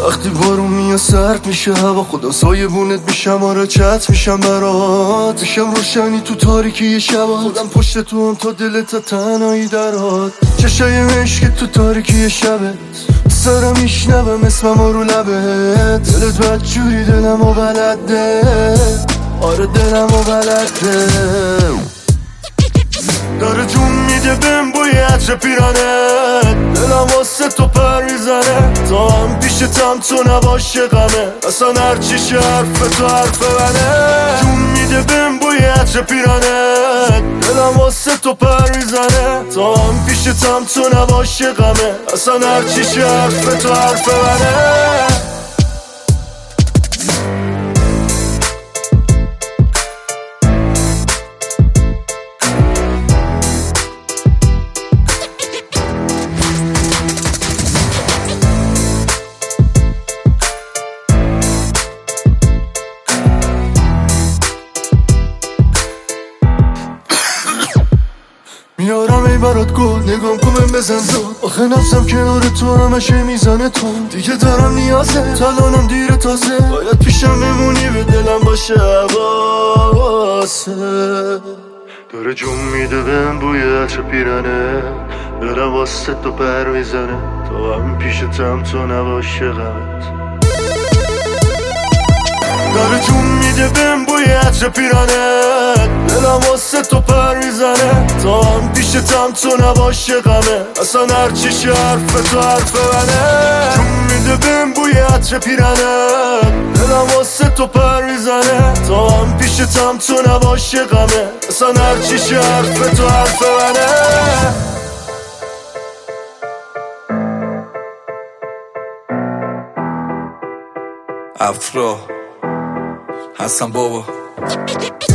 وقتی بارون میاد سرد میشه هوا، خدا سایبونت میشم، آره چت میشم برات، میشم روشنی تو تاریکی شبا، خودم پشت تو هم تا دلت تنهایی درات، چشای عشق تو تاریکی شبت سرم میشنوم اسمم رو لبت، دلت بدجوری دلمو بلده، آره دلمو بلده، داره جون میده بهم بوی عطر پیرانت، دلم واسه تو پر میزنه، تا هم پیشتم تو نباشه غمه، اصلا هرچی شه حرف تو حرف منه، جون میده بهم بوی عطر پیرانت، دلم واسه تو پر میزنه، تا هم پیشتم تو نباشه غمه، اصلا هرچی شه حرف تو حرف منه. میارم ای برات گل، نگام کن بهم بزن زود، آخه نفسم کنار تو همشه میزنه تو، دیگه دارم نیازه، تلانم دیره تازه، باید پیشم بمونی به دلم باشه حواسه، داره جون میده بهم بوی عطر پیرانه، دلم واسه تو پر میزنه، تا هم پیشتم تو نباشه غمت، داره جون میده بهم بوی عطر پیرانت، دلم واسه تو پر میزنه، تا هم پیشتم تو نباشه غمه، اصلا هرچی شه حرف تو حرف منه، جون میده بهم بوی عطر پیرانت، دلم واسه تو پر میزنه، تا هم پیشتم تو نباشه غمه، اصلا هرچی شه حرف تو حرف منه. افرا حسن بابا